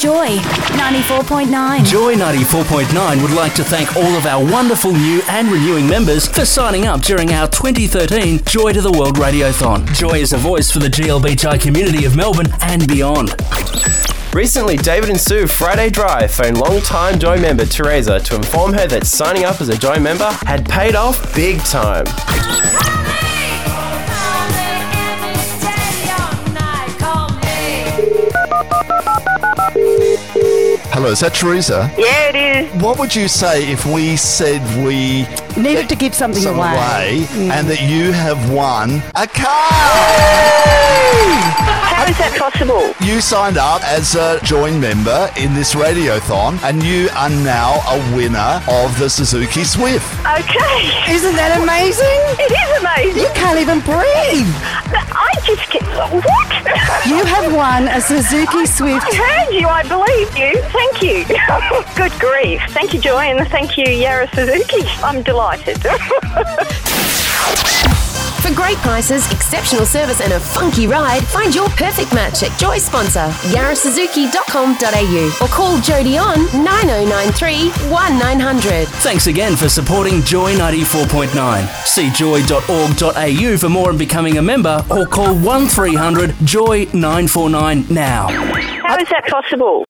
Joy 94.9. Joy 94.9 would like to thank all of our wonderful new and renewing members for signing up during our 2013 Joy to the World Radiothon. Joy is a voice for the GLBTI community of Melbourne and beyond. Recently, David and Sue Friday Drive phoned long-time Joy member Teresa to inform her that signing up as a Joy member had paid off big time. Hello, is that Teresa? Yeah, it is. What would you say if we said we Needed to give something away. and that you have won a car? How is that possible? You signed up as a join member in this radiothon and you are now a winner of the Suzuki Swift. Okay. Isn't that amazing? It is amazing. You can't even breathe. I just get... What? You have won a Suzuki Swift. I heard you. I believe you. Thank you. Good grief. Thank you, Joy, and thank you, Yara Suzuki. I'm delighted. For great prices, exceptional service and a funky ride, find your perfect match at Joy sponsor yarasuzuki.com.au or call Jody on 9093 1900. Thanks again for supporting Joy 94.9. See joy.org.au for more and becoming a member, or call 1300 Joy 949 now. How is that possible?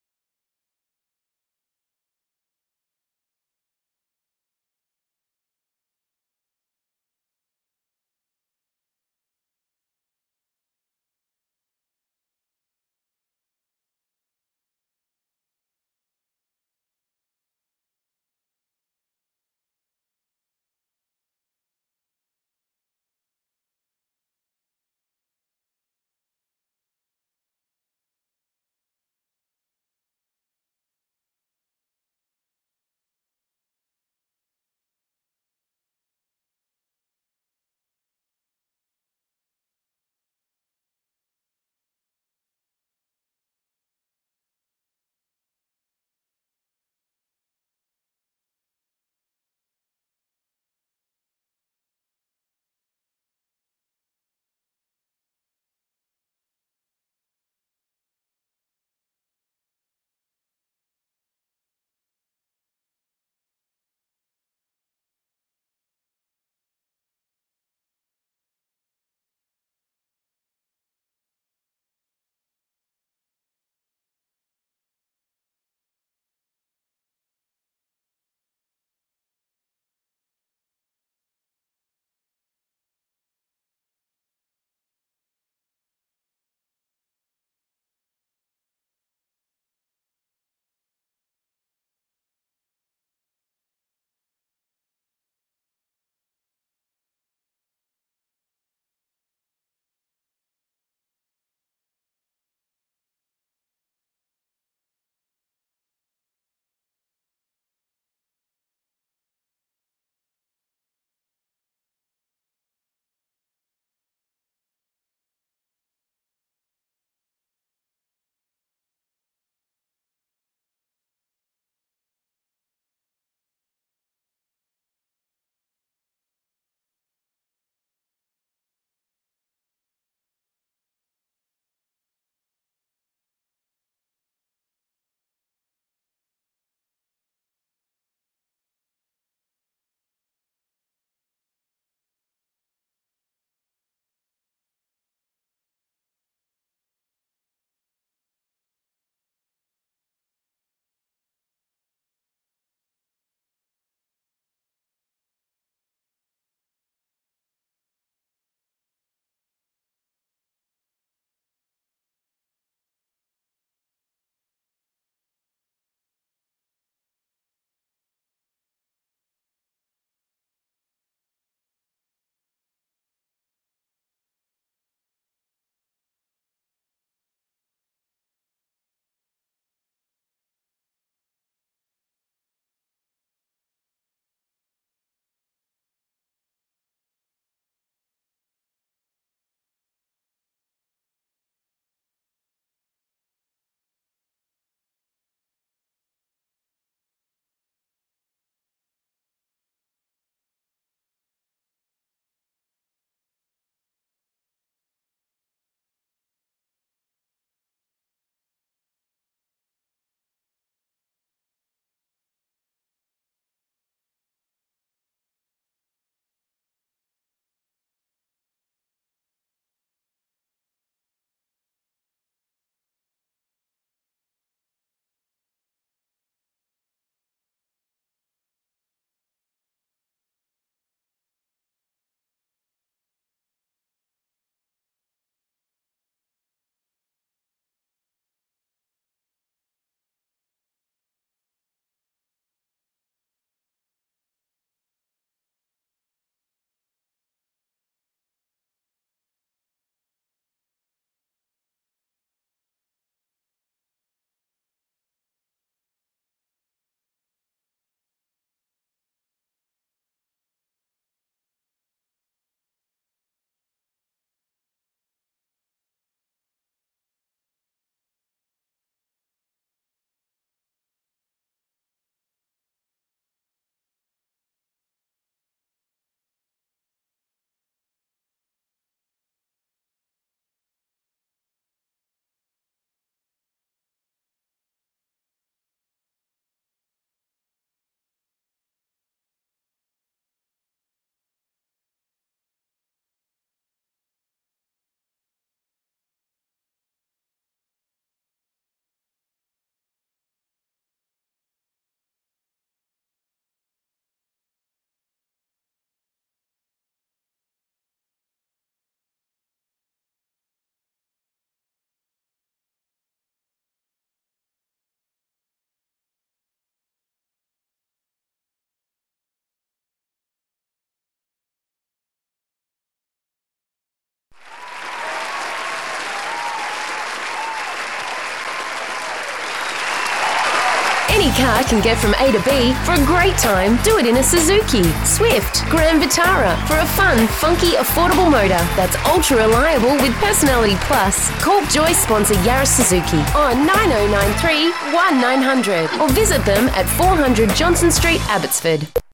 car can get from A to B, for a great time, do it in a Suzuki, Swift, Grand Vitara, for a fun, funky, affordable motor that's ultra reliable with personality plus. Call Joy sponsor Yaris Suzuki on 9093 1900 or visit them at 400 Johnson Street, Abbotsford.